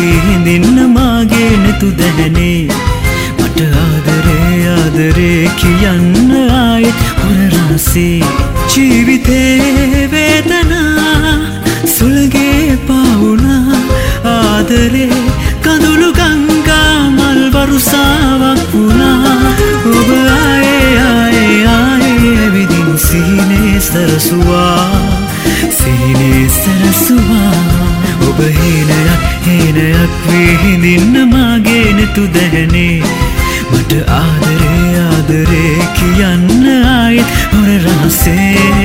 විඳින්න මාගේ නෙතු දැනේ මට ආදරේ කියන්න ආයෙත් හොර රහසේ ජීවිතේ වේදනා සුළගේ පාවුනා ආදරේ කඳුළු ගංගා මල් වරුසාවක් වුණා ඔබ ආයේ ඇවිදින් සීනේ සරසුවා ඔබ හේනයක් විහිඳින්න මාගේ නෙතු දැනේ මට ආදරේ කියන්න ආයෙත් හොර රහසේ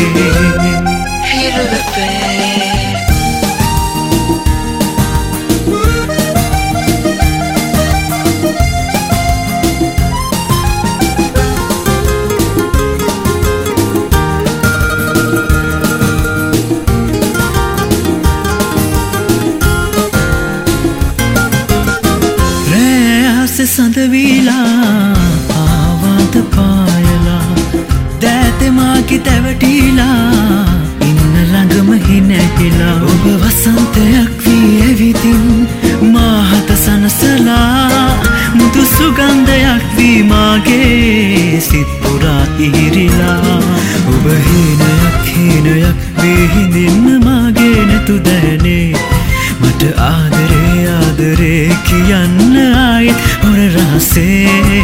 සඳවීලා ආවාද පායලා දෑතෙමාකි තැවටීලා ඉන්න ළඟම හිනැහිලා ඔබ වසන්තයක් වී ඇවිදින් මාහත සනසලා මුදු සුගන්ධයක් වී මාගේ සිත් පුරා ඉහිරිලා ඔබ හීනයක් විහිඳින්න මාගේ නෙතු දැනේ මට ආදරේ කියන්න ආයෙත් හොර රහසේ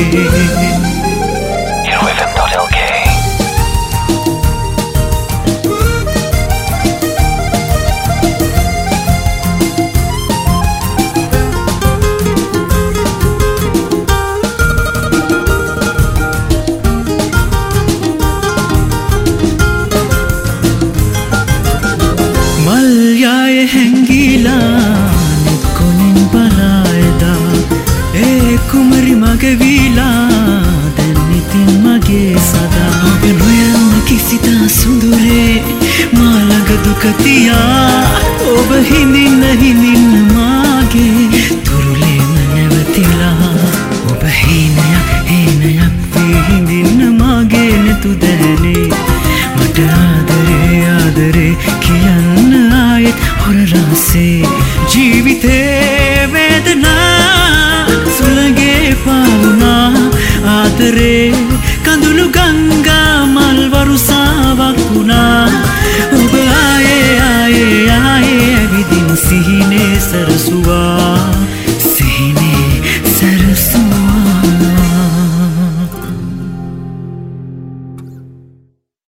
මල් යායේ හැංගිලා නිකොනින් බලායදා කුමරි මගේ වීලා දැන් ඉතින් මගේ සදා ඔබ නොයන්න කිසිදා සුඳුරේ මාළඟ දුක තියා ඔබ හිඳින්න මාගේ තුරුලේම නැවතිලා ඔබ හීනයක් විහිඳින්න මාගේ නෙතු දැනේ මට ආදරේ කියන්න ආයෙත් හොර රහසේ ජීවිතේ වේදනා සුළගේ පාවුනා ආදරේ කඳුළු ගංගා